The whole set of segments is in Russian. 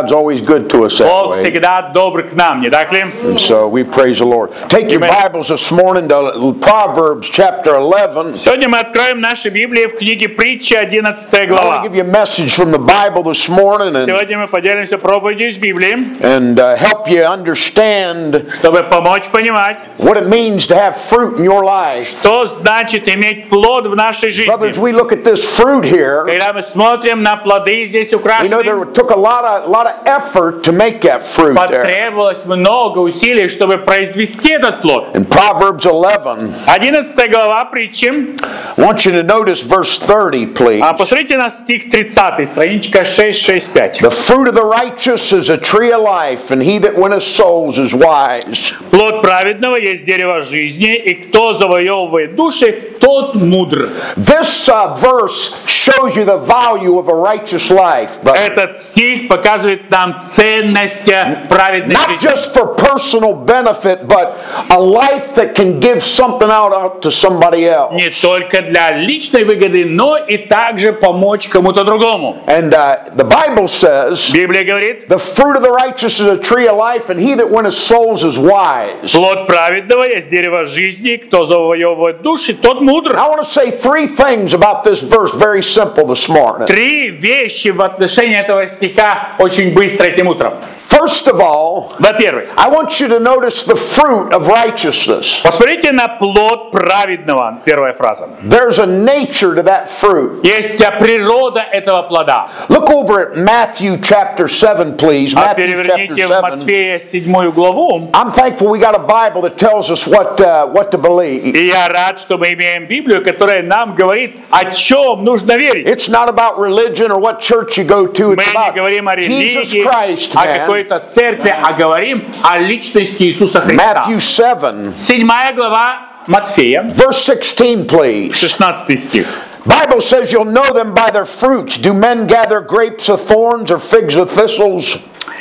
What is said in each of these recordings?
God's always good to us that Бог way. всегда добр к нам, не так ли? And so we praise the Lord. Take your Amen. Bibles this morning to Proverbs chapter 11. Сегодня мы откроем наши Библии в книге Притчи, 11 I want глава. to give you a message from the Bible this morning Сегодня мы поделимся проповедью из Библии, and help you understand чтобы помочь понимать, what it means to have fruit in your life. что значит иметь плод в нашей Brothers, жизни. we look at this fruit here. Когда мы смотрим на плоды здесь We know украшены, there took a lot of effort to make that fruit there. потребовалось много усилий, чтобы произвести этот плод. In Proverbs 11, 11 глава Притчи. I want you to notice verse 30, please. Посмотрите на стих 30, страничка 665. The fruit of the righteous is a tree of life, and he that winneth souls is wise. Плод праведного есть дерево жизни, и кто завоевывает души, тот мудр. This verse shows you the value of a righteous life, but Этот стих показывает нам ценность праведной not жизни. just for personal benefit, but a life that can give something out to somebody else. Не только для личной выгоды, но и также помочь кому-то другому. And the Bible says, Библия говорит, the fruit of the righteous is a tree of life, and he that winneth souls is wise. плод праведного есть дерево жизни, кто завоевывает души, тот мудр. I want to say three things about this verse, very simple this morning. Три вещи в отношении этого стиха очень быстро этим утром. First of all, Во-первых, I want you to notice the fruit of righteousness. посмотрите на плод праведного, первая фраза. There's a nature to that fruit. Есть природа этого плода. Look over at Matthew chapter 7, please. Matthew chapter Переверните в 7. Матфея 7 главу. I'm thankful we got a Bible that tells us what to believe. И я рад, что мы имеем Библию, которая нам говорит, о чем нужно верить. It's not about religion or what church you go to. Мы It's не about говорим о Jesus религии, Christ, о man. какой-то церкви, а говорим о личности Иисуса Христа. Matthew 7, 7 глава Матфея, verse 16, please. 16 стих. Bible says you'll know them by their fruits. Do men gather grapes of thorns or figs of thistles?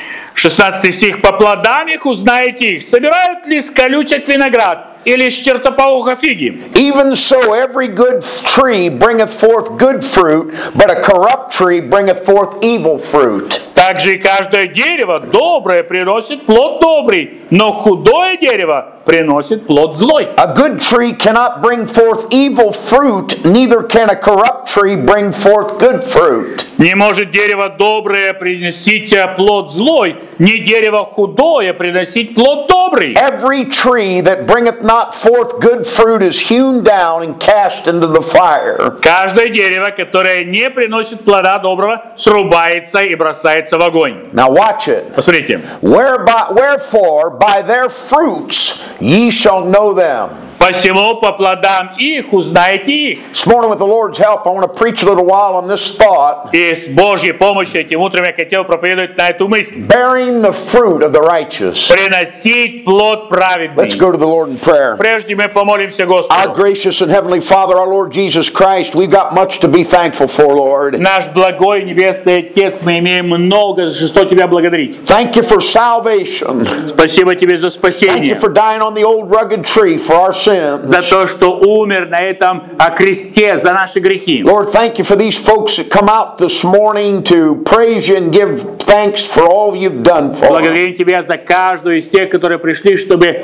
16 стих. «По плодам их узнаете их. Собирают ли с колючек виноград, или с чертополоха фиги? Even so, every good tree bringeth forth good fruit, but a corrupt tree bringeth forth evil fruit. Также и каждое дерево доброе приносит плод добрый, но худое дерево приносит плод злой». A good tree cannot bring forth evil fruit, neither can a corrupt tree bring forth good fruit. Не может дерево доброе приносить плод злой, ни дерево худое приносить плод добрый. Every tree that bringeth not forth good fruit is hewn down and cast into the fire. Каждое дерево, которое не приносит плода доброго, срубается и бросается в огонь. Now watch it. Посмотрите. Wherefore by their fruits ye shall know them. Посему по плодам их узнаете их. This morning with the Lord's help, I want to preach a little while on this thought. И с Божьей помощью этим утром я хотел проповедовать на эту мысль. Bearing the fruit of the righteous. Приносить плод праведный. Let's go to the Lord in prayer. Прежде мы помолимся Our Господу. gracious and heavenly Father, our Lord Jesus Christ, we've got much to be thankful for, Lord. Наш благой небесный Отец, мы имеем много, за что Тебя благодарить. Thank you for salvation. Спасибо Тебе за Thank you спасение. for dying on the old rugged tree for our sins. За то, что умер на этом кресте за наши грехи. Lord, thank you for these folks that come out this morning to praise you and give thanks for all you've done for them. Благодарим Тебя за каждую из тех, которые пришли, чтобы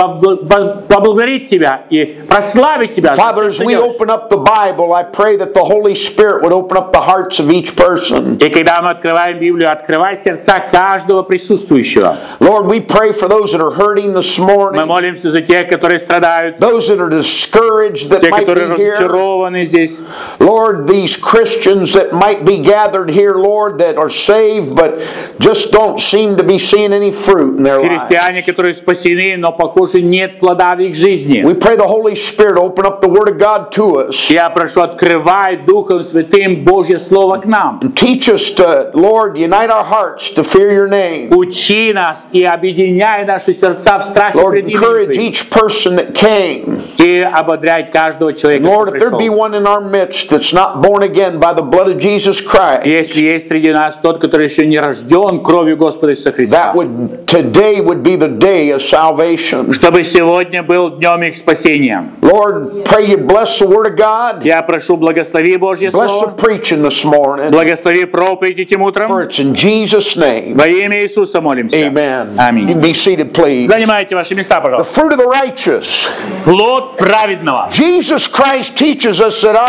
поблагодарить Тебя и прославить Тебя. за Father, всё, as что we делаешь. open up the Bible, I pray that the Holy Spirit would open up the hearts of each person. И когда мы открываем Библию, открывай сердца каждого присутствующего. Lord, we pray for those that are hurting this Мы morning, молимся за тех, которые страдают, those that are discouraged that те, might которые be here. разочарованы здесь. Lord, these Christians that might be gathered here, Lord, that are saved but just don't seem to be seeing any fruit in their lives. Христиане, которые спасены, но, похоже, нет плода в их жизни. We pray the Holy Spirit open up the Word of God to us. Я прошу, открывай Духом Святым Божье Слово к нам. And teach us to, Lord, unite our hearts to fear your name. Учи нас и объединяй наши сердца в страхе Lord, пред именем encourage Твоим. each person that can came. и ободрять каждого человека, кто Lord, if there be пришел. one in our midst that's not born again by the blood of Jesus Christ, Если есть среди нас тот, который еще не рожден кровью Господа Иисуса Христа, today would be the day of salvation. чтобы сегодня был днем их спасения. Lord, pray you bless the Word of God. Я прошу, благослови Божье Bless the Слово, preaching this morning. благослови проповедь этим For утром. it's in Jesus' name. Во имя Иисуса молимся. Amen. You Аминь. can be seated, please. Занимайте ваши места, The пожалуйста. fruit of the righteous. Плод праведного. Jesus Christ teaches us that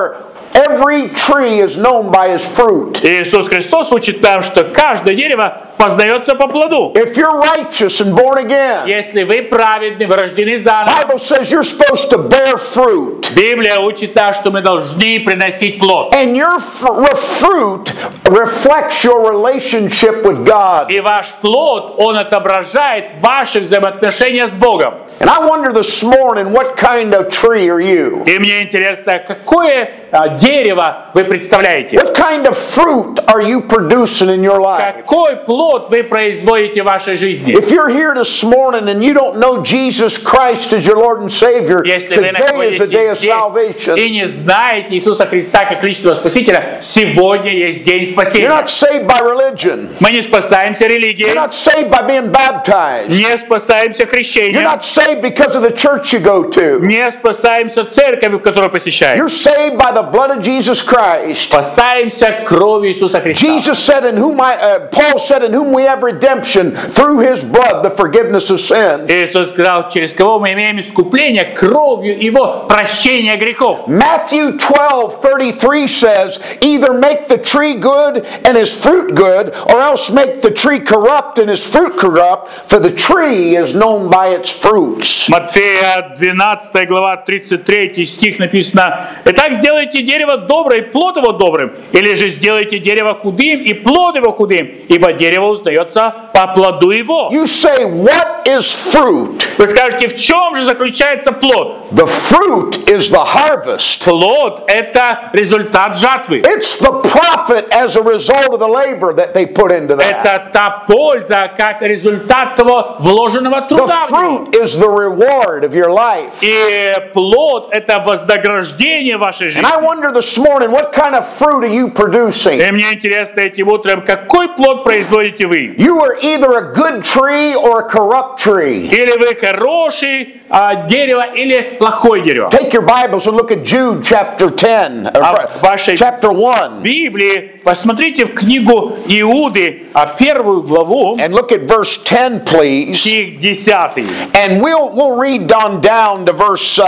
every tree is known by its fruit. Иисус Христос учит нам, что каждое дерево познается по плоду. If you're righteous and born again, Если вы праведны, вы рождены the заново, Bible says you're supposed to bear fruit. Библия учит нас, что мы должны приносить плод. And your fruit reflects your relationship with God. И ваш плод, он отображает ваши взаимоотношения с Богом. And I wonder this morning, what kind of tree are you? И мне интересно, какое дерево вы представляете? What kind of fruit are you producing in your life? Какой плод вы производите в вашей жизни? If you're here this morning and you don't know Jesus Christ as your Lord and Savior, Если вы today is the day of находитесь здесь salvation. и не знаете Иисуса Христа как личного Спасителя, сегодня есть день You're спасения. not saved by religion. Мы не спасаемся You're религией, not saved by being baptized. не спасаемся You're крещением, not saved because of the church you go to. не спасаемся церковью, которую посещаем. You're saved by the blood of Jesus Christ. Спасаемся кровью Иисуса Христа. Jesus said, Paul said, in whom we have redemption through His blood, the forgiveness of sin. Иисус сказал, через кого мы имеем искупление кровью Его прощения грехов. Matthew 12:33 says, either make the tree good and his fruit good, or else make the tree corrupt and his fruit corrupt, for the tree is known by its fruits. Матфея 12 глава 33 стих написано: «Итак, сделайте дерево доброе, и плод его добрым, или же сделайте дерево худым, и плод его худым, ибо дерево узнается по плоду его». You say, what is fruit? Вы скажете, в чем же заключается плод? The fruit is the harvest. Плод – это результат жатвы. It's the profit as a result of the labor that they put into that. Это та польза, как результат того вложенного The труда в него. fruit is the reward of your life. И плод – это вознаграждение вашей And жизни. I wonder this morning, what kind of fruit are you producing? И мне интересно этим утром, какой плод производите вы? You are either a good tree or a corrupt tree. Или вы хороший дерево, или плохое дерево. Take your Bibles and look at Jude chapter 10, вашей chapter 1, В Библии посмотрите в книгу Иуды, первую главу, and look at verse 10, please. стих 10. And we'll read on down to verse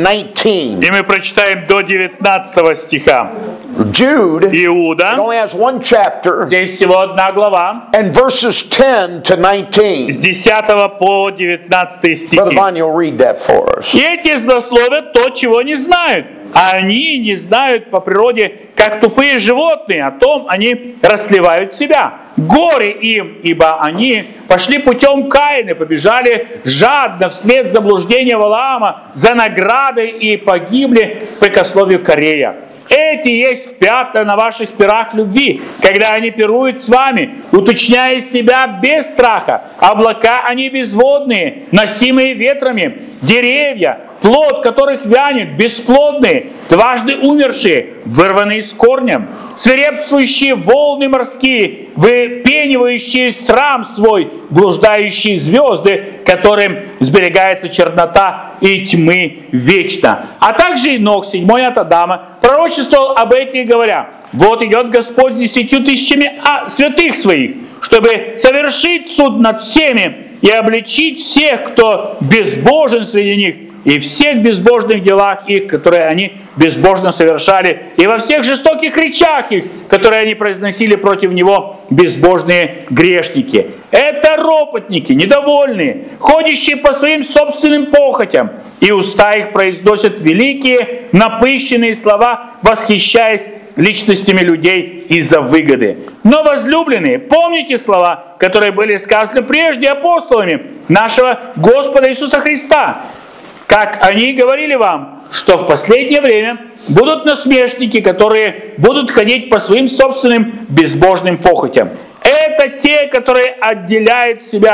19. И мы прочитаем до 19 стиха. Jude, it Иуда, only has one chapter, здесь всего одна глава, and verses 10 to 19. с 10 по 19 Brother стихи. Bonnie will read that for us. И эти злословят то, чего не знают. А они не знают по природе, как тупые животные, о том они растлевают себя. Горе им, ибо они пошли путем Каина, побежали жадно вслед заблуждения Валаама за наградой и погибли по прикословию Корея. Эти есть пятна на ваших перах любви, когда они пируют с вами, уточняя себя без страха. Облака они безводные, носимые ветрами, деревья, плод которых вянет, бесплодные, дважды умершие, вырванные с корнем, свирепствующие волны морские, выпенивающие срам свой, блуждающие звезды, которым сберегается чернота и тьмы вечно. А также Енох, 7-й от Адама, пророчествовал об этих, говоря: вот идет Господь с 10 тысячами святых своих, чтобы совершить суд над всеми и обличить всех, кто безбожен среди них, и всех безбожных делах их, которые они безбожно совершали, и во всех жестоких речах их, которые они произносили против него, безбожные грешники. Это ропотники, недовольные, ходящие по своим собственным похотям, и уста их произносят великие, напыщенные слова, восхищаясь личностями людей из-за выгоды. Но, возлюбленные, помните слова, которые были сказаны прежде апостолами нашего Господа Иисуса Христа, как они говорили вам, что в последнее время будут насмешники, которые будут ходить по своим собственным безбожным похотям. Это те, которые отделяют себя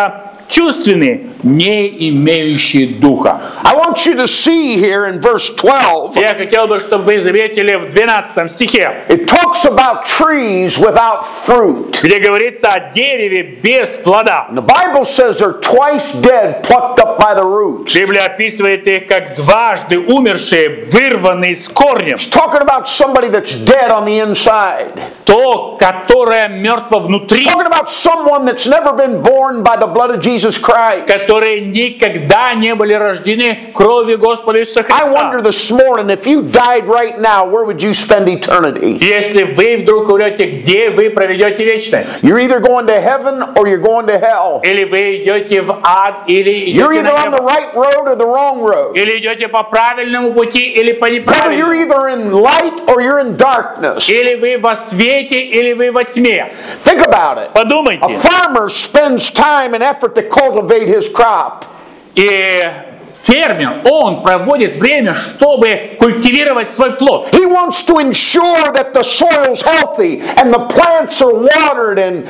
чувственные, не имеющие духа. I want you to see here in verse 12, Я хотел бы, чтобы вы заметили в 12 стихе, it talks about trees without fruit. где говорится о дереве без плода. And the Bible says they're twice dead, plucked up by the roots. Библия описывает их как дважды умершие, вырванные с корнем. It's talking about somebody that's dead on the inside. То, которое мертво внутри, Talking about someone that's never been born by the blood of Jesus Christ. которые никогда не были рождены кровью Господа Иисуса I wonder Христа. this morning, if you died right now, where would you spend eternity? Если вы вдруг умрете, где вы проведете вечность? You're either going to heaven or you're going to hell. Или вы идете в ад, или You're идете either на on the небо? right road or the wrong road. Или идете по правильному пути, или по Brother, you're неправильному? either in light or you're in darkness. Или вы во свете, или вы во тьме? Think about it. A Подумайте. farmer spends time and effort to cultivate his crop. И фермер, он проводит время, чтобы культивировать свой плод. He wants to ensure that the soil's healthy and the plants are watered, and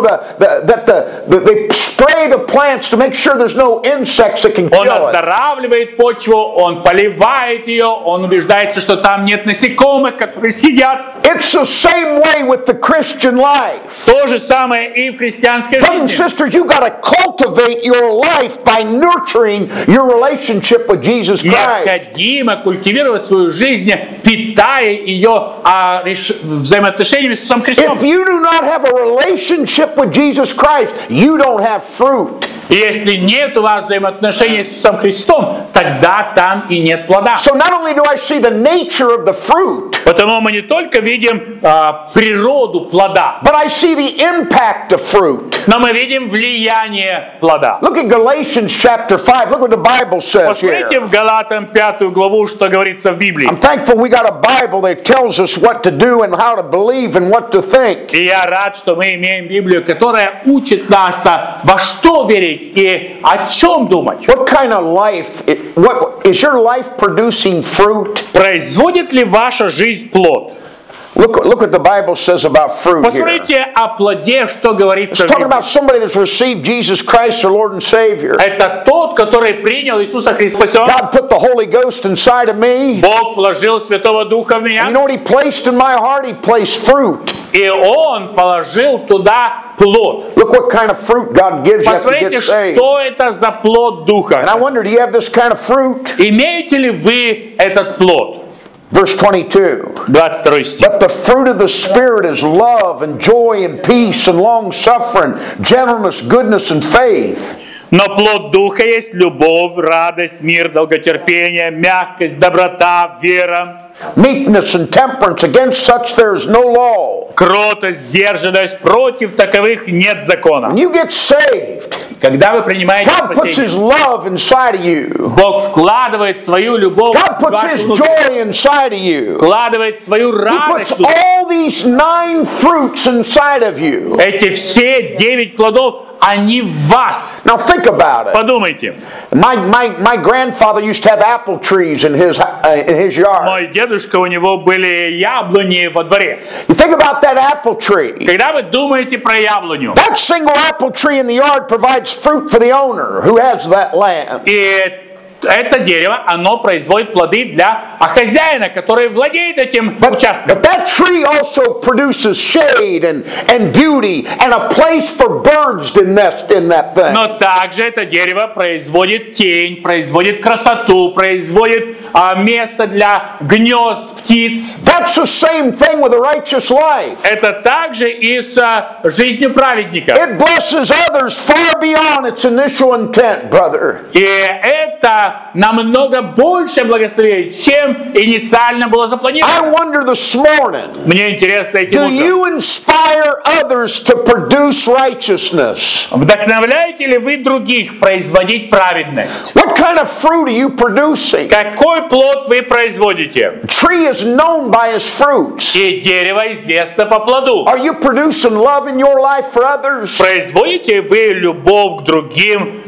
they spray the plants to make sure there's no insects that can Он kill it. оздоравливает почву, он поливает ее, он убеждается, что там нет насекомых, которые сидят. It's the same way with the Christian life. То же самое и в христианской Brothers and жизни. sisters, you got to cultivate your life by nurturing your relationship with Jesus Christ. Необходимо культивировать свою жизнь, питая ее взаимоотношениями с Иисусом Христом. If you do not have a relationship with Jesus Christ, you don't have fruit. И если нет у вас взаимоотношений с Иисусом Христом, тогда там и нет плода. So not only do I see the nature of the fruit, Потому мы не только видим природу плода, but I see the impact of fruit. но мы видим влияние плода. Look at Galatians chapter 5. Look what the Bible says Посмотрите here. в Галатам 5 главу, что говорится в Библии. I'm thankful we got a Bible that tells us what to do and how to believe and what to think. И я рад, что мы имеем Библию, которая учит нас во что верить и о чем думать. What kind of life, what is your life producing fruit? Производит ли ваша жизнь плод? Look what the Bible says about fruit here. Посмотрите о плоде, что говорится It's в talking Библии. about somebody that's received Jesus Christ, their Lord and Savior. Это тот, который принял Иисуса Христа. God put the Holy Ghost inside of me. Бог вложил Святого Духа в And you меня, know what He placed in my heart? He placed fruit. и Он положил туда плод. Look what kind of fruit God gives you after you Посмотрите, get saved. что это за плод Духа. And I wonder, do you have this kind of fruit? Имеете ли вы этот плод? Verse 22. 22 стих. But the fruit of the Spirit is love and joy and peace and long suffering, gentleness, goodness, and faith. Но плод Духа есть любовь, радость, мир, долготерпение, мягкость, доброта, вера, Meekness and temperance, against such there is no law. кротость, сдержанность. Против таковых нет закона. When you get saved, Когда вы принимаете God puts спасение, His love inside of you. Бог вкладывает свою любовь God в puts вашу His душу, joy inside of you. вкладывает свою He радость puts в душу. all these 9 fruits inside of you. Эти все 9 плодов, они в вас. Now think about it. Подумайте. My grandfather used to have apple trees in his yard. Мой дедушка, у него были яблони во дворе. You think about that apple tree. Когда вы думаете про яблоню, That single apple tree in the yard provides fruit for the owner who has that land. и это дерево, оно производит плоды для хозяина, который владеет этим участком. But that tree also produces shade and beauty and a place for birds to nest in that thing. Но также это дерево производит тень, производит красоту, производит место для гнезд птиц. That's the same thing with a righteous life. Это также и с жизнью праведника. It blesses others far beyond its initial intent, brother. И это намного больше благословений, чем инициально было запланировано. I wonder this morning, Мне интересно этим do утром. you inspire others to produce righteousness? Вдохновляете ли вы других производить праведность? What kind of fruit are you producing? Какой плод вы производите? Tree is known by its fruits. И дерево известно по плоду. Are you producing love in your life for others? Производите вы любовь к другим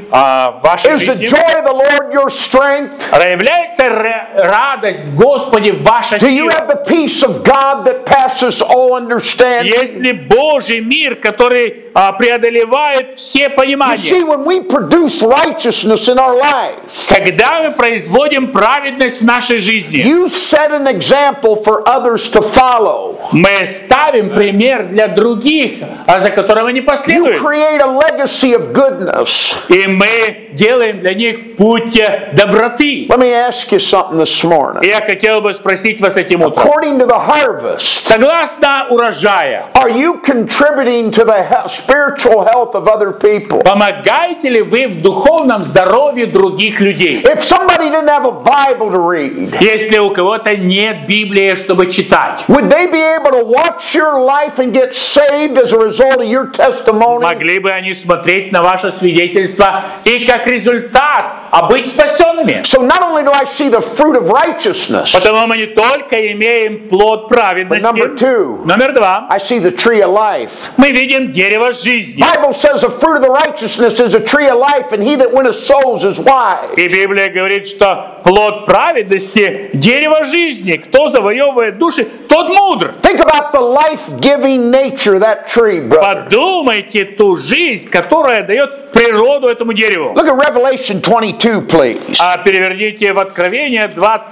в вашей Is the жизни? joy of the Lord your strength? Является радость в Господе ваша Do you сила? have the peace of God that passes all understanding? Есть ли Божий мир, который преодолевает все You понимания? see, when we produce righteousness in our lives, Когда мы производим праведность в нашей жизни, you set an example for others to follow. мы ставим пример для других, за которым они You последуют. create a legacy of goodness. И мы делаем для них путь доброты. Let me ask you something this morning. Я хотел бы спросить вас этим утром. According to the harvest, Согласно урожая, are you contributing to the spiritual health of other people? помогаете ли вы в духовном здоровье других людей? If somebody didn't have a Bible to read, Если у кого-то нет Библии, чтобы читать, would they be able to watch your life and get saved as a result of your testimony? могли бы они смотреть на ваше свидетельство и как результат быть спасенными? So not only do I see the fruit of righteousness, Потому мы не только имеем плод праведности. Number two. Номер два. I see the tree of life. Мы видим дерево жизни. Bible says the fruit of the righteousness is a tree of life, and he that winneth souls is wise. И Библия говорит, что плод праведности – дерево жизни. Кто завоевывает души, тот мудр. Think about the life-giving nature of that tree, brother. Подумайте ту жизнь, которая дает природу этому дереву. Look at Revelation 22, please. Переверните в Откровение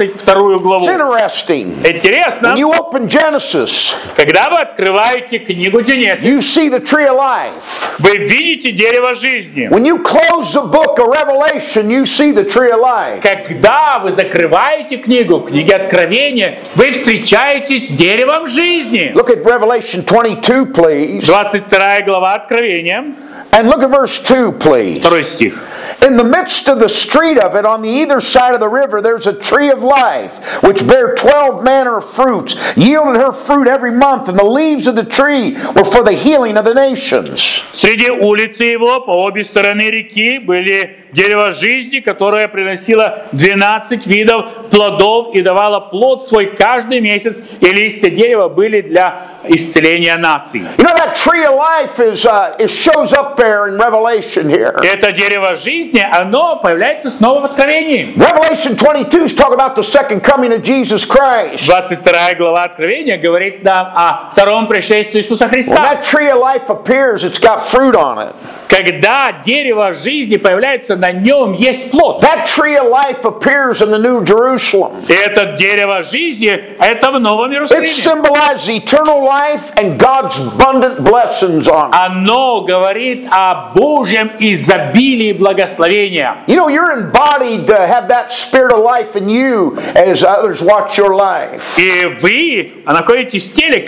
22 главу. It's interesting. Интересно, When you open Genesis, когда вы открываете книгу Генезис, you see the tree of life. вы видите дерево жизни. When you close the book of Revelation, you see the tree of life. Когда вы закрываете книгу в книге Откровения, вы встречаетесь с деревом жизни. Look at Revelation 22, please. 22 глава Откровения, And look at verse 2, please. 2 стих. In the midst of the street of it, on the either side of the river, there's a tree of life, which bare 12 manner of fruits, yielded her fruit every month, and the leaves of the tree were for the healing of the nations. Среди улицы его по обе стороны реки были дерево жизни, которое приносило 12 видов плодов и давало плод свой каждый месяц, и листья дерева были для исцеления наций. You know, that tree of life it shows up there in Revelation here. Это дерево жизни, оно появляется снова в Откровении. Revelation 22 is talking about the second coming of Jesus Christ. 22 глава Откровения говорит нам о втором пришествии Иисуса When Христа. that tree of life appears, it's got fruit on it. Когда дерево жизни появляется, на нем есть плод. That tree of life appears in the New Jerusalem. И это дерево жизни, это в Новом It Иерусалиме. symbolizes eternal life and God's abundant blessings on it. Оно говорит о Божьем изобилии благословения. You know, you're embodied to have that spirit of life in you as others watch your life. И вы находитесь в теле,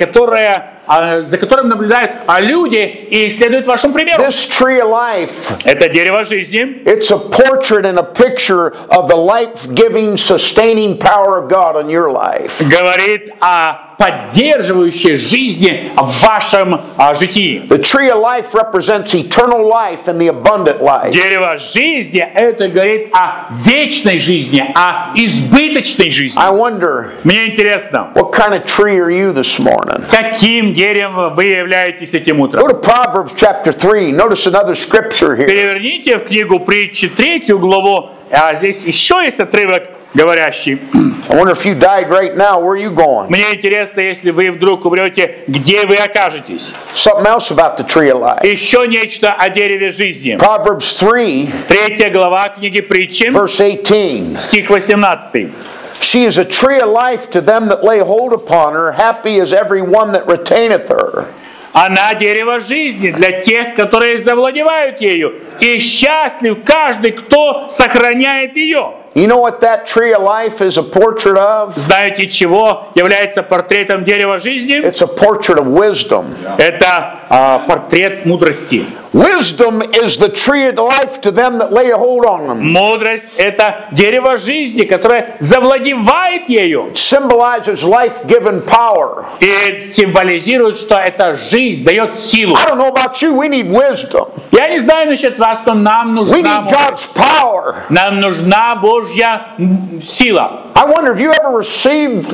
за которым наблюдают люди и следуют вашему примеру. This tree of life, Это дерево жизни. it's a portrait and a picture of the life-giving, sustaining power of God in your life. Говорит о поддерживающей жизни в вашем житии. The tree of life represents eternal life and the abundant life. Дерево жизни это говорит о вечной жизни, о избыточной жизни. I wonder, Мне интересно, what kind of tree are you this morning? каким деревом вы являетесь этим Go утром? to Proverbs chapter 3. Notice another scripture here. Переверните в книгу притчи 3 главу, здесь еще есть отрывок говорящий. I wonder if you died right now, where are you going? Мне интересно, если вы вдруг умрете, где вы окажетесь? Something else about the tree of life. Еще нечто о дереве жизни. Proverbs 3, 3 глава книги притчи, verse 18. стих 18. She is a tree of life to them that lay hold upon her. Happy is every one that retaineth her. Она дерево жизни для тех, которые завладевают ею. И счастлив каждый, кто сохраняет ее. You know what that tree of life is a portrait of? Знаете, чего является портретом дерева жизни? It's a portrait of wisdom. Это портрет мудрости. Wisdom is the tree of life to them that lay a hold on them. Мудрость – это дерево жизни, которое завладевает ею. It symbolizes life-giving power. И символизирует, что эта жизнь дает силу. I don't know about you, we need wisdom. Я не знаю насчет вас, но нам We нужна need мудрость. God's power. Нам нужна Божья сила. I wonder, have you ever received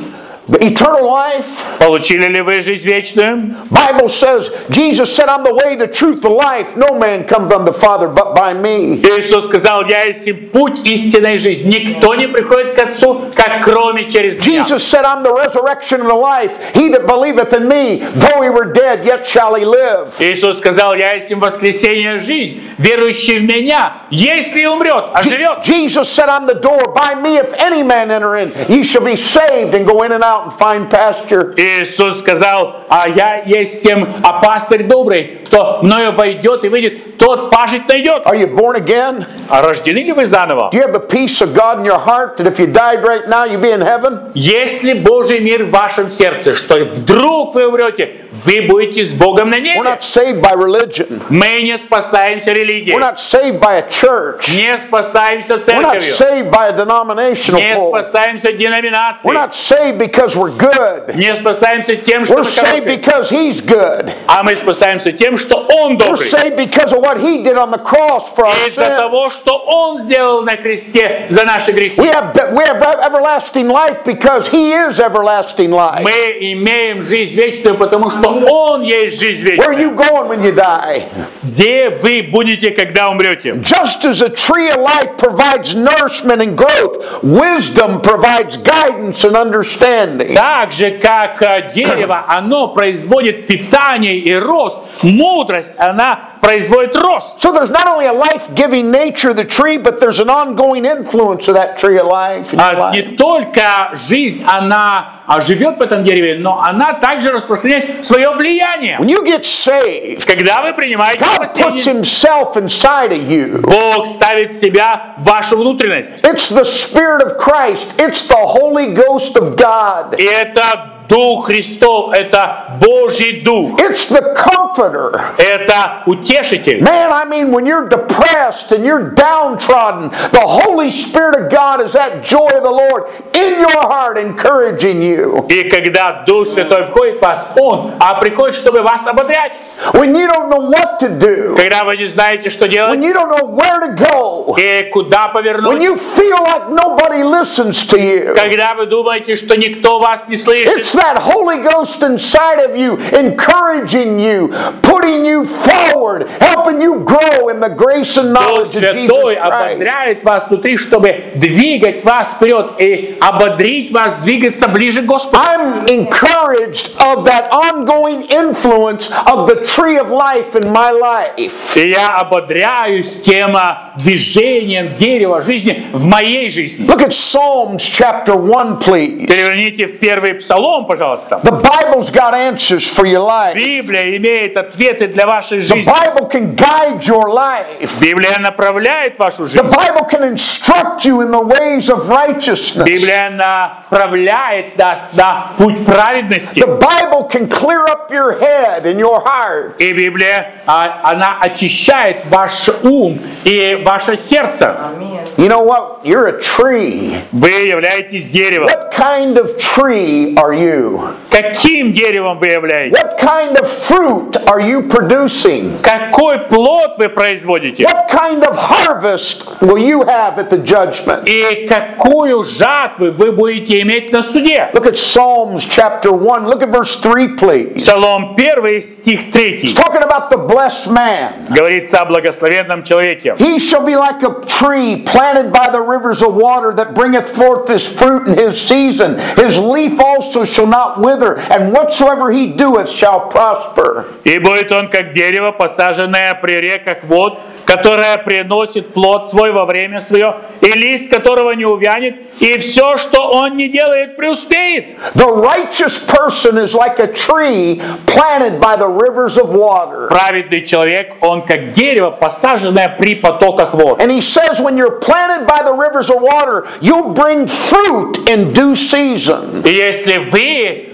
The eternal life. Получили ли вы жизнь вечную? Bible says, Jesus said, I'm the way, the truth, the life. No man comes from the Father but by me. Иисус сказал, я есть путь истинной жизни. Никто не приходит к Отцу, как кроме через меня. Jesus said, I'm the resurrection and the life. He that believeth in me, though he were dead, yet shall he live. Иисус сказал, я есть воскресение, жизнь. Верующий в меня, если и умрет, оживет. Jesus said, I'm the door. By me, if any man enter in, ye shall be saved and go in and out and find pasture. Иисус сказал, а я есть тем, а пастырь добрый, кто мною войдет и выйдет, тот пажить найдет. Are you born again? А рождены ли вы заново? Do you have the peace of God in your heart that if you died right now, you'd be in heaven? Есть ли Божий мир в вашем сердце, что вдруг вы умрете, вы будете с Богом на We're небе? not saved by religion. Мы не спасаемся религией, We're not saved by a church. не спасаемся We're not церковью, saved by a denominational не poll. спасаемся We're деноминацией, not saved because we're good. не спасаемся тем, что We're мы saved хорошие, because He's good. а мы спасаемся тем, что Он We're добрый. saved because of what He did on the cross for our Из-за sins. того, что Он сделал на кресте за наши грехи. We have everlasting life because He is everlasting life. Мы имеем жизнь вечную, потому что Он есть жизнь Where are you вечная. going when you die? Где вы будете, когда умрете? Just as a tree of life provides nourishment and growth, wisdom provides guidance and understanding. Так же, как дерево, оно производит питание и рост, мудрость, она производит рост. So there's not only a life-giving nature of the tree, but there's an ongoing influence of that tree of life in your Не life. только жизнь, она живет в этом дереве, но она также распространяет свое влияние. When you get saved, Когда вы принимаете God puts спасение, Himself inside of you. Бог ставит себя в вашу внутренность. It's the Spirit of Christ. It's the Holy Ghost of God. И это Дух Христов, это Божий Дух, It's the Comforter. это Утешитель. Man, I mean, when you're depressed and you're downtrodden, the Holy Spirit of God is that joy of the Lord in your heart, encouraging you. И когда Дух Святой входит в вас, Он приходит, чтобы вас ободрять. When you don't know what to do, Когда вы не знаете, что when делать you don't know where to go, и куда when повернуть, you feel like nobody listens to you, когда вы думаете, что никто вас не слышит, it's that Holy Ghost inside of you, encouraging you, putting you forward, helping you grow in the grace and Дух knowledge of Jesus Святой Christ. ободряет вас внутри, чтобы двигать вас вперед и ободрить вас двигаться ближе к Господу. I'm encouraged of that ongoing influence of the tree of life in my life. И я ободряюсь тем движением дерева жизни в моей жизни. Look at Psalms chapter 1, please. Переверните в первый псалом, пожалуйста. The Bible's got answers for your life. Библия имеет ответы для вашей The жизни. Bible can guide your life. Библия направляет вашу The жизнь. Bible can instruct you in the ways of righteousness. Библия направляет нас на путь праведности. The Bible can clear up your head and your heart. И Библия, она очищает ваш ум и ваше сердце. You know what? You're a tree. Вы являетесь деревом. What kind of tree are you? Каким деревом вы являетесь? What kind of fruit are you producing? Какой плод вы производите? What kind of harvest will you have at the judgment? И какую жатву вы будете иметь на суде? Look at Psalms chapter 1. Look at verse 3, please. Псалом 1, стих 3. It's talking about the blessed man. Говорится о благословенном человеке. He shall be like a tree planted by the rivers of water that bringeth forth his fruit in his season. His leaf also shall not wither, and whatsoever he doeth shall prosper. И будет он как дерево, посаженное при реках вод, которое приносит плод свой во время свое, и лист которого не увянет, и все, что он не делает, преуспеет. The righteous person is like a tree planted by the rivers of water. Праведный человек, он как дерево, посаженное при потоках вод. And he says, when you're planted by the rivers of water, you'll bring fruit in due season. И если вы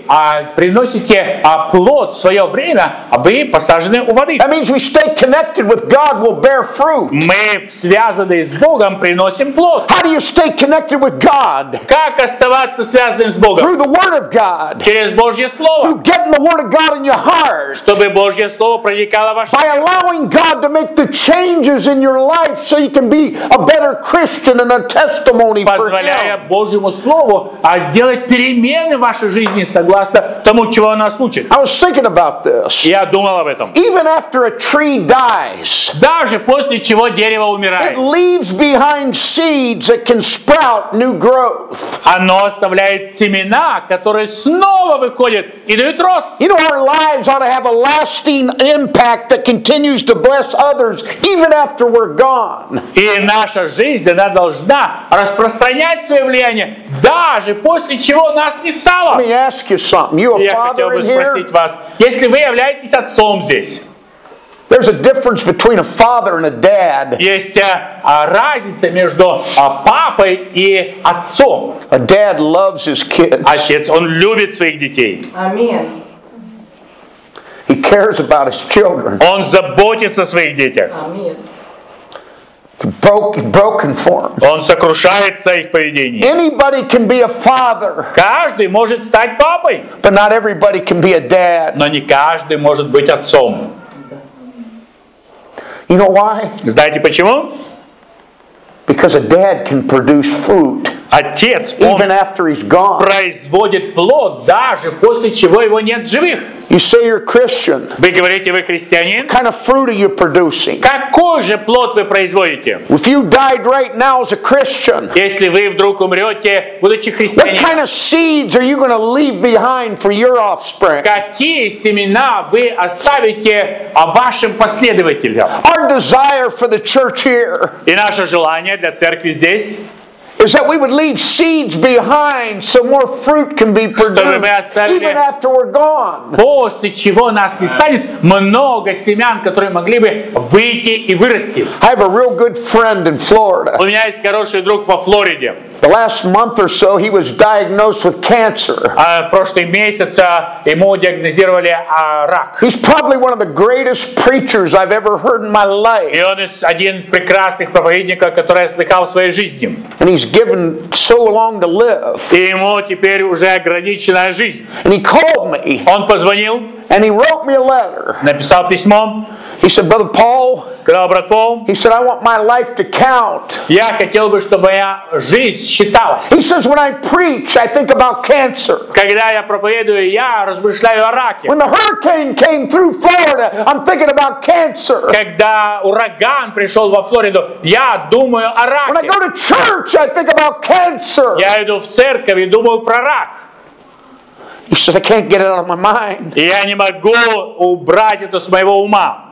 вы приносите плод в свое время, вы посажены у воды. That means we stay connected with God, will bear fruit. Мы, связанные с Богом, приносим плод. How do you stay connected with God? Как оставаться связанным с Богом? Through the Word of God. Через Божье Слово. Through getting the Word of God in your heart. Чтобы Божье Слово проникало в ваше By allowing God to make the changes in your life so you can be a better Christian and a testimony for позволяя Him. Божьему Слову делать перемены в вашей жизни согласно тому, чего Он нас учит. I was thinking about this. Я думал об этом. Even after a tree dies, Даже после чего дерево it умирает, leaves behind seeds that can sprout new growth. оно оставляет семена, которые снова выходят и дают рост. You know, our lives ought to have a lasting impact that continues to bless others even after we're gone. И наша жизнь, она должна распространять свое влияние, даже после чего нас не стало. Let me ask you something. You a Я хотел father бы in here? спросить вас, если вы являетесь отцом здесь, There's a difference between a father and a dad. есть разница между папой и отцом. A dad loves his kids. Отец, он любит своих детей. Аминь. He cares about his children. Он заботится о своих детях. Аминь. Broken for him. Он сокрушается о их поведении. Anybody can be a father, Каждый может стать папой, but not everybody can be a dad. но не каждый может быть отцом. You know why? Знаете почему? Because a dad can produce fruit Отец, он even after he's gone. производит плод, даже после чего его нет в живых. You say you're a Christian. Вы говорите, вы христианин? What kind of fruit are you producing? Какой же плод вы производите? If you died right now as a Christian, Если вы вдруг умрете, будучи what христианином, kind of seeds are you going to leave behind for your offspring? какие семена вы оставите вашим последователям? Our desire for the church here И наше желание для церкви здесь, is that we would leave seeds behind so more fruit can be produced мы оставили- even after we're gone. после чего нас не станет, много семян, которые могли бы выйти и вырасти. I have a real good friend in Florida. У меня есть хороший друг во Флориде. The last month or so, he was diagnosed with cancer. В прошлый месяц ему диагнозировали рак. He's probably one of the greatest preachers I've ever heard in my life. И он один из прекрасных проповедников, который я слыхал в своей жизни. And he's given so long to live. И ему теперь уже ограниченная жизнь. And he called me Он позвонил, and he wrote me a letter. написал письмо, He said, Brother Paul, сказал: брат Пол, he said, I want my life to count. я хотел бы, чтобы моя жизнь считалась. He says, when I preach, I think about cancer. Когда я проповедую, я размышляю о раке. When the hurricane came through Florida, I'm thinking about cancer. Когда ураган пришел во Флориду, я думаю о When I раке. go to church, I think about cancer. Я иду в церковь и думаю про рак. He says, I can't get it out of my mind. И я не могу убрать это с моего ума.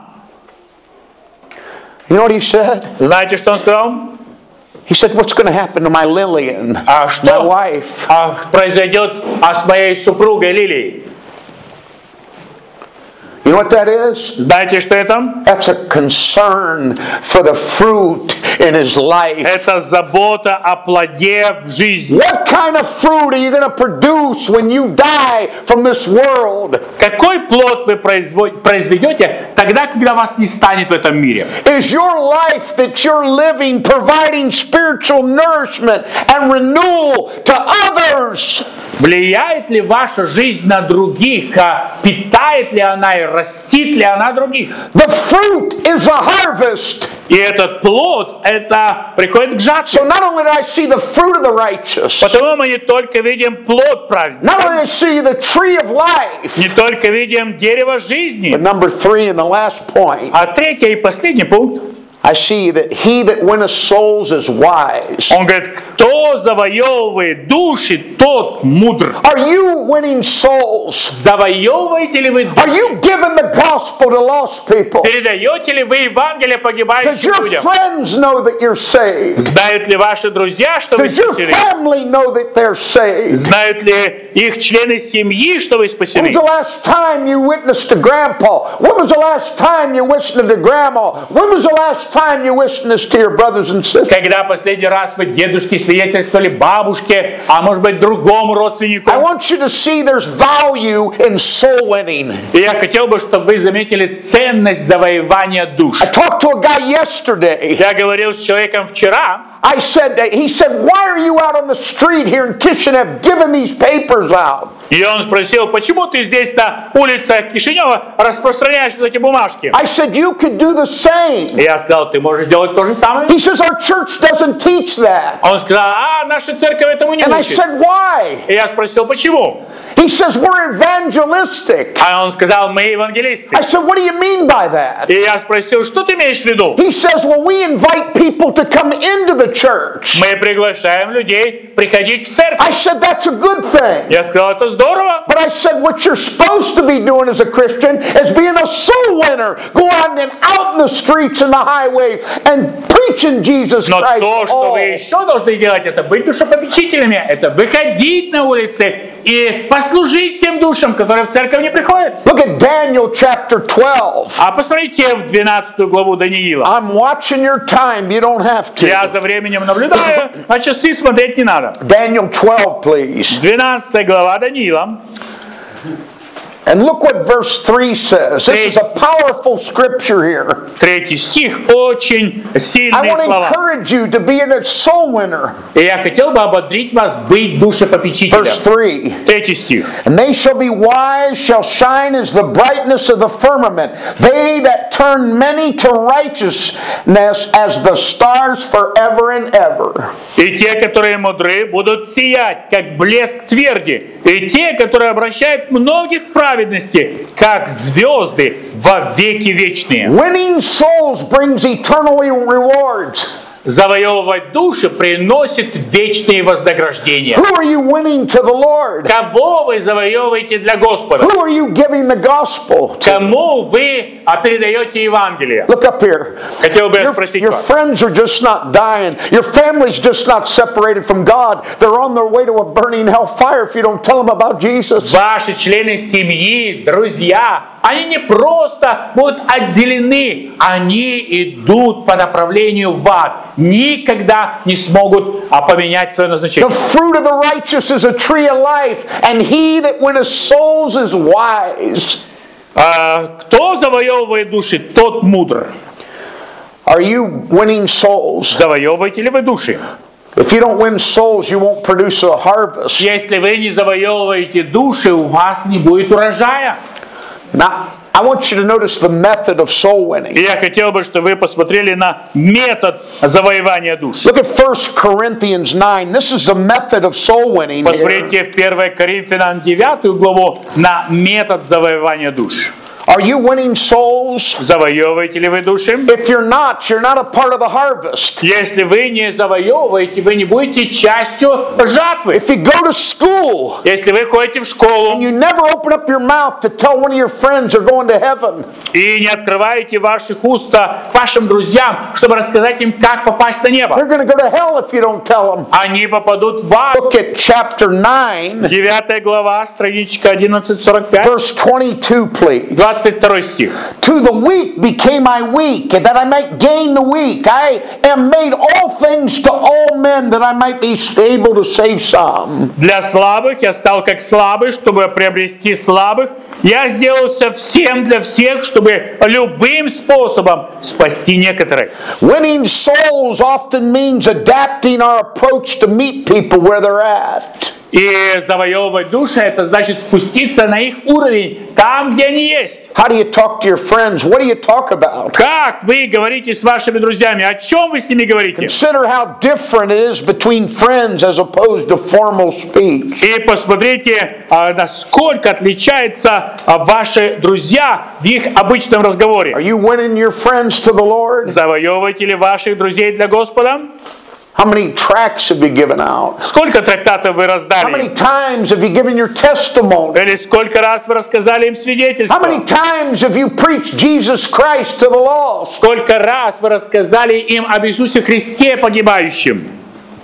You know what he said? Знаете, что он сказал? He said, what's going to happen to my Lillian, А my что wife? произойдет с моей супругой Лилией? You know what that is? Знаете, что это? That's a concern for the fruit in his life. Это забота о плоде в жизни. What kind of fruit are you going to produce when you die from this world? Какой плод вы произведете тогда, когда вас не станет в этом мире? Is your life that you're living providing spiritual nourishment and renewal to others? Влияет ли ваша жизнь на других? Питает ли она и растит ли она других? The fruit is a harvest. И этот плод, это приходит к жатве. So not only do I see the fruit of the righteous, Потому мы не только видим плод праведника, not only do I see the tree of life, не только видим дерево but жизни, number 3 and the last point, а третий и последний пункт, I see that he that winneth souls is wise. он говорит, кто завоевывает души, тот мудр. Are you winning souls? Завоевываете ли вы Are души? you giving the gospel to lost people? Передаете ли вы Евангелие Does погибающим your людям? friends know that you're saved? Знают ли ваши друзья, что вы Does your спасены? family know that they're saved? Знают ли их члены семьи, что вы When спасены? was the last time you witnessed to grandpa? When was the last time you witnessed to grandma? When was the last last time you witnessed to your brothers and sisters? Когда последний раз вы дедушке свидетельствовали, бабушке, а может быть другому родственнику? I want you to see there's value in soul winning. И я хотел бы, чтобы вы заметили ценность завоевания душ. I talked to a guy yesterday. Я говорил с человеком вчера, He said, why are you out on the street here in Kishinev giving these papers out? и он спросил, почему ты здесь на улицах Кишинева распространяешь вот эти бумажки? I said, you could do the same. И я сказал, ты можешь делать то же самое? He says, our church doesn't teach that. Он сказал, наша церковь этому не And I учит. said, why? И я спросил, почему? He says, we're evangelistic. А он сказал, мы евангелисты. I said, what do you mean by that? И я спросил, что ты имеешь в виду? He says, well, we invite people to come into the church. Мы приглашаем людей приходить в церковь. I said, that's a good thing. Я сказал, это здорово. But I said, what you're supposed to be doing as a Christian is being a soul winner. Go out and out in the streets and the highways and preaching Jesus Но Christ. то, что вы еще должны делать, это быть душепопечителями, это выходить на улицы и послужить тем душам, которые в церковь не приходят. Look at Daniel chapter 12. А посмотрите в 12 главу Даниила. I'm watching your time. You don't have Я to. за временем наблюдаю, а часы смотреть не надо. Daniel 12, please. 12 глава Даниила. And look what verse 3 says. This is a powerful scripture here. 3 стих, очень I сильные want to слова. encourage you to be a soul winner. И я хотел бы ободрить вас быть душепопечителем. Verse 3. 3 стих. And they shall be wise, shall shine as the brightness of the firmament. They that turn many to righteousness as the stars forever and ever. И те, которые мудры, будут сиять, как блеск тверди. И те, которые обращают многих к праведности, как звезды во веки вечные. Winning souls brings eternal rewards. Завоевывать души приносит вечные вознаграждения. Who are you winning to the Lord? Кого вы завоевываете для Господа? Who are you giving the gospel to? Кому вы передаете Евангелие? Look up here. Хотел бы я спросить Your вас. friends are just not dying. Your family's just not separated from God. They're on their way to a burning hellfire if you don't tell them about Jesus. Ваши члены семьи, друзья, они не просто будут отделены, они идут по направлению в ад. Никогда не смогут поменять свое The назначение. fruit of the righteous is a tree of life, and he that winneth souls is wise. Кто завоевывает души, тот мудр. Are you winning souls? Завоевываете ли вы души? If you don't win souls, you won't produce a harvest. Если вы не завоевываете души, у вас не будет урожая. Now, I want you to notice the method of soul winning. И я хотел бы, чтобы вы посмотрели на метод завоевания душ. Look at 1 Corinthians 9. This is the method of soul winning. Here. Посмотрите в 1 Коринфянам 9 главу на метод завоевания душ. Are you winning souls? Завоевываете ли вы души? If you're not a part of the harvest. Если вы не завоевываете, вы не будете частью жатвы. If you go to school Если вы ходите в школу and you never open up your mouth to tell one of your friends they're going to heaven, и не открываете ваших уст вашим друзьям, чтобы рассказать им, как попасть на небо, they're going to go to hell if you don't tell them. они попадут в ад. Look at chapter 9, 9 глава, страничка 11:45, verse 22, please. 22 стих. To the weak became I weak, that I might gain the weak. I am made all things to all men, that I might be able to save some. Для слабых я стал как слабый, чтобы приобрести слабых. Я сделался всем для всех, чтобы любым способом спасти некоторых. Winning souls often means adapting our approach to meet people where they're at. И завоевывать души — это значит спуститься на их уровень, там, где они есть. How do you talk to your friends? What do you talk about? Как вы говорите с вашими друзьями? О чем вы с ними говорите? Consider how different it is between friends as opposed to formal speech. И посмотрите, насколько отличаются ваши друзья в их обычном разговоре. Are you winning your friends to the Lord? Завоевываете ли ваших друзей для Господа? How many tracts have you given out? Сколько трактатов вы How раздали? many times have you given your testimony? Или сколько раз вы рассказали им How свидетельство? many times have you preached Jesus Christ to the lost? Сколько раз вы рассказали им об Иисусе Христе погибающим?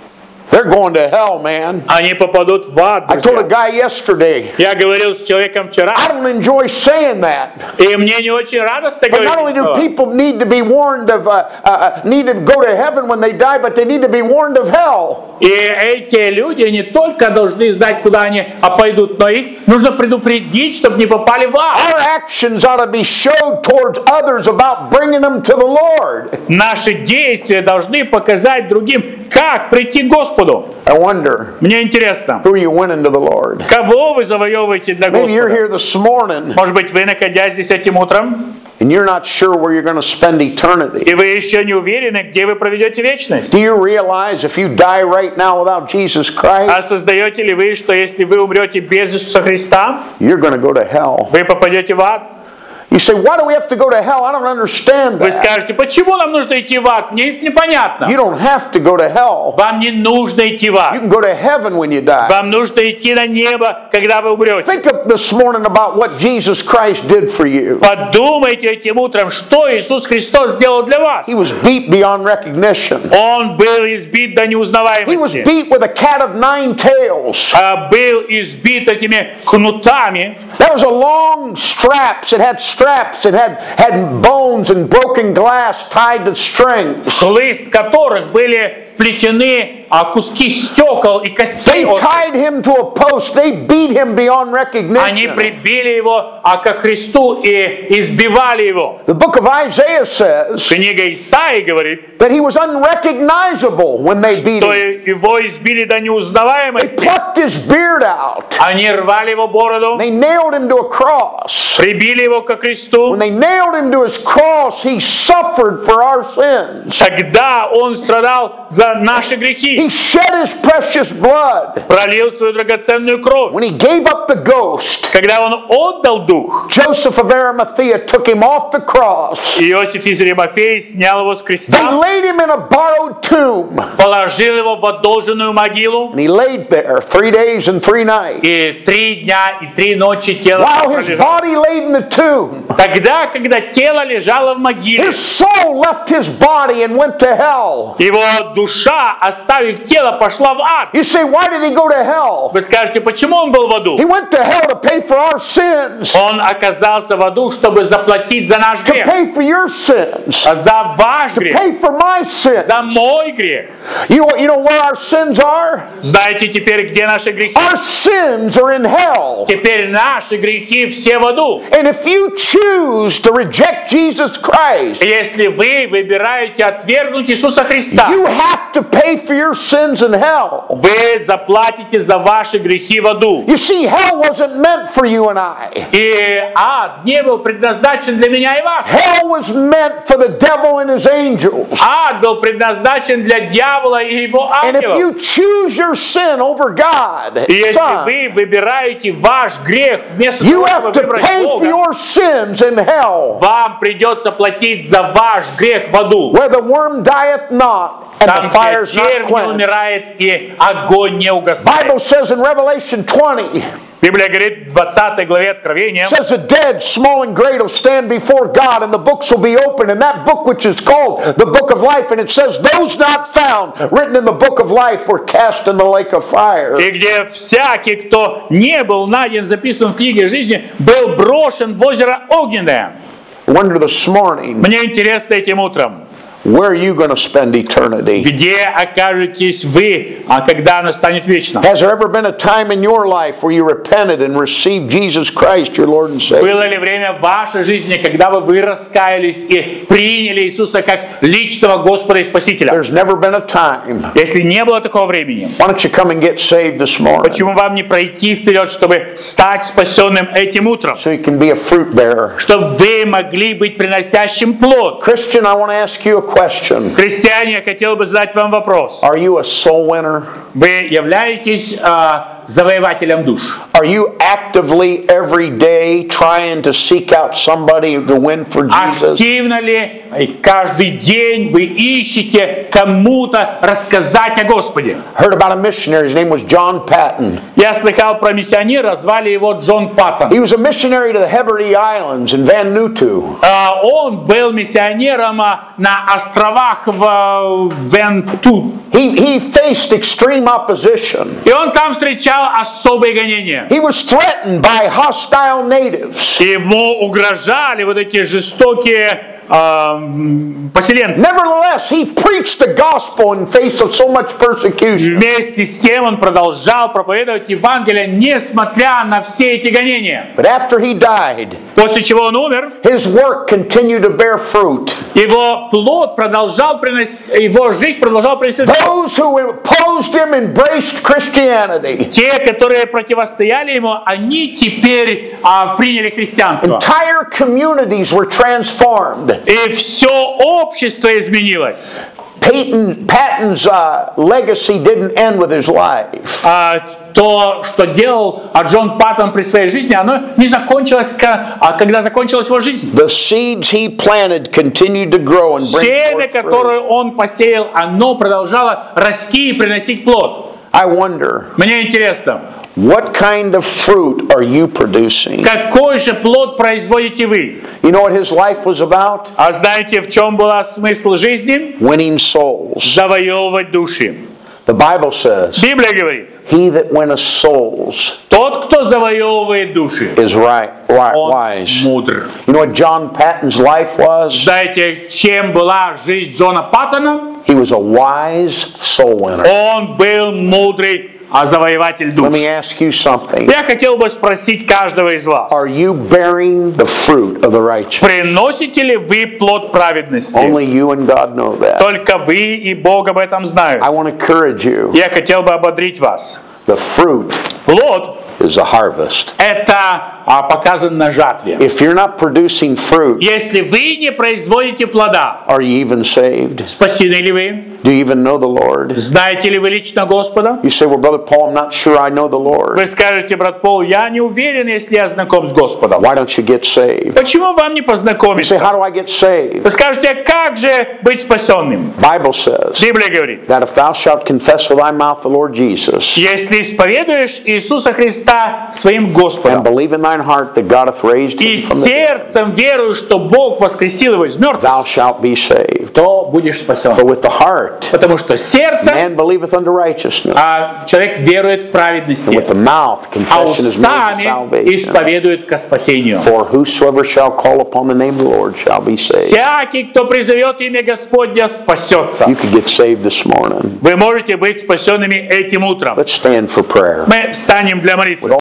They're going to hell, man. они попадут в ад, I told a друзья. guy yesterday, Я говорил с человеком вчера, I don't enjoy saying that. и мне не очень радостно But not only говорить do слова. people need to be warned of, need to go to heaven when they die, but they need to be warned of hell. И эти люди не только должны знать, куда они пойдут, но их нужно предупредить, чтобы не попали в ад. Our actions ought to be showed towards others about bringing them to the Lord. Наши действия должны показать другим, как прийти к Господу. I wonder, Мне интересно, who are you winning to the Lord? кого вы завоевываете для Maybe you're Господа? here this morning Может быть, вы, находясь здесь этим утром, and you're not sure where you're going to spend eternity. и вы еще не уверены, где вы проведете вечность. Do you realize if you die right now without Jesus Christ, Осознаете ли вы, что если вы умрете без Иисуса Христа, you're going to go to hell? вы попадете в ад? You say, why do we have to go to hell? I don't understand Вы that. скажете, почему нам нужно идти в ад? Мне это непонятно. You don't have to go to hell. Вам не нужно идти в You ад. can go to heaven when you die. Вам нужно идти на небо, когда вы умрете. Think of this morning about what Jesus Christ did for you. Подумайте этим утром, что Иисус Христос сделал для вас. He was beat beyond recognition. Он был избит до He was неузнаваемости. beat with a cat of 9 tails. Был избит этими кнутами. That was a long straps. It had straps. It had bones and broken glass tied to strings. Хлыст которых были вплетены куски стекол и костей. They tied him to a post. They beat him beyond Они recognition. прибили его ко кресту и избивали его. The book of Isaiah says Книга Исаии говорит, that he was unrecognizable when they beat что him. его избили до They неузнаваемости. plucked his beard out. Они рвали его бороду, They nailed him to a cross. прибили его ко кресту. When they nailed him to his cross, he suffered for our sins. Тогда он страдал за наши грехи, He shed his precious blood. пролил свою драгоценную кровь. When he gave up the ghost, Когда он отдал дух, Joseph of Arimathea took him off the cross. Иосиф из Римафеи снял его с They креста, laid him in a borrowed tomb. положил его в одолженную могилу, And he laid there 3 days and 3 nights. и 3 дня и 3 ночи тело While his пролежало. body laid in the tomb, Тогда, когда тело лежало в могиле, his soul left his body and went to hell. его душа, оставив тело, пошла в ад. You say, why did he go to hell? Вы скажете, почему он был в аду? He went to hell to pay for our sins, Он оказался в аду, чтобы заплатить за наш to грех, pay for your sins, за ваш грех, pay for my sins. за мой грех. You know where our sins are? Знаете теперь, где наши грехи? Our sins are in hell. Теперь наши грехи все в аду. And if you choose to reject Jesus Christ, Если вы выбираете отвергнуть Иисуса Христа, you have to pay for your sins in hell. вы заплатите за ваши грехи в аду. You see, hell wasn't meant for you and I. И ад не был предназначен для меня и вас. Hell was meant for the devil and his angels. Ад был предназначен для дьявола и его And if ангелов. you choose your sin over God, И если son, вы выбираете ваш грех вместо you того, have чтобы to выбрать pay for Бога, your sins in hell, вам придется платить за ваш грех в аду. where the worm dieth not and the Там, fire где is not червь не quenched. умирает и огонь не угасает. Bible says in Revelation 20, Библия говорит в 20 главе Откровения, says the dead, small and great, will stand before God, and the books will be opened. And that book, which is called the Book of Life, and it says, those not found written in the Book of Life were cast in the lake of fire. и где всякий, кто не был найден, записан в книге жизни, был брошен в озеро огненное. I wonder this morning, Мне интересно этим утром, where are you going to spend eternity? где окажетесь вы, когда настанет вечно? Has there ever been a time in your life where you repented and received Jesus Christ, your Lord and Savior? Было ли время в вашей жизни, когда вы раскаялись и приняли Иисуса как личного Господа и Спасителя? There's never been a time. Если не было такого времени, Why don't you come and get saved this morning почему вам не пройти вперед, чтобы стать спасенным этим утром? so you can be a fruit bearer? Чтобы вы могли быть приносящим плод. Christian, I want to ask you a question. Христиане, я хотел бы задать вам вопрос. Are you a soul winner? Вы являетесь завоевателем душ? Are you actively every day trying to seek out somebody to win for Jesus? Активно ли каждый день вы ищете кому-то рассказать о Господе? Heard about a missionary. His name was John Patton. Я слыхал про миссионера, звали его Джон Паттон. He was a missionary to the Hebrides Islands in Vanuatu. Он был миссионером на островах в Венту. He faced extreme opposition. И он там встречал особые гонения. He was threatened by hostile natives. Ему угрожали вот эти жестокие поселенцы. Nevertheless, he preached the gospel in face of so much persecution. Вместе с тем он продолжал проповедовать Евангелие, несмотря на все эти гонения. But after he died, После чего он умер, his work continued to bear fruit. его плод продолжал приносить, его жизнь продолжала приносить. Those who opposed him embraced Christianity. Те, которые противостояли ему, они теперь приняли христианство. Entire communities were transformed. И все общество изменилось. Patton's legacy didn't end with his life. То, что делал Джон Паттон при своей жизни, оно не закончилось, когда закончилась его жизнь. The seeds he planted continued to grow and bring Семя, forth fruit. которое он посеял, оно продолжало расти и приносить плод. I wonder, Мне интересно, what kind of fruit are you producing? какой же плод производите вы? You know what his life was about? А знаете, в чем был смысл жизни? Winning souls. Завоевывать души. The Bible says, Библия говорит, he that winneth souls тот, кто завоевывает души, is он wise. мудр. You know what John Patton's life was? Знаете, чем была жизнь Джона Паттона? He was a wise soul winner. Он был мудрый завоеватель Let душ. me ask you something. Я хотел бы спросить каждого из вас, Are you bearing the fruit of the righteous? приносите ли вы плод праведности? Only you and God know that. Только вы и Бог об этом знают. I want to encourage you. Я хотел бы ободрить вас. The fruit Плод is a harvest. – это показано на жатве. If you're not producing fruit, Если вы не производите плода, are you even saved? спасены ли вы? Do you even know the Lord? Знаете ли вы лично Господа? You say, well, Brother Paul, I'm not sure I know the Lord. Вы скажете, брат Пол, я не уверен, если я знаком с Господом. Why don't you get saved? Почему вам не You say, познакомиться? how do I get saved? Вы скажете, как же быть спасенным? Bible says Библия говорит, that if thou shalt confess with thy mouth the Lord Jesus если исповедуешь Иисуса Христа своим and Господом believe in thine heart that God hath raised и him from the dead, сердцем веруешь, что Бог воскресил его из мертвых, thou shalt be saved. то будешь спасен. For with the heart Потому что сердцем man believeth unto righteousness, человек верует в праведности, and with the mouth а confession is made устами unto salvation. исповедует ко спасению. For whosoever shall call upon the name of the Lord shall be saved. Всякий, кто призовет имя Господня, спасется. You could get saved this morning. Вы можете быть спасенными этим утром. Let's stand for prayer. Мы встанем для молитвы.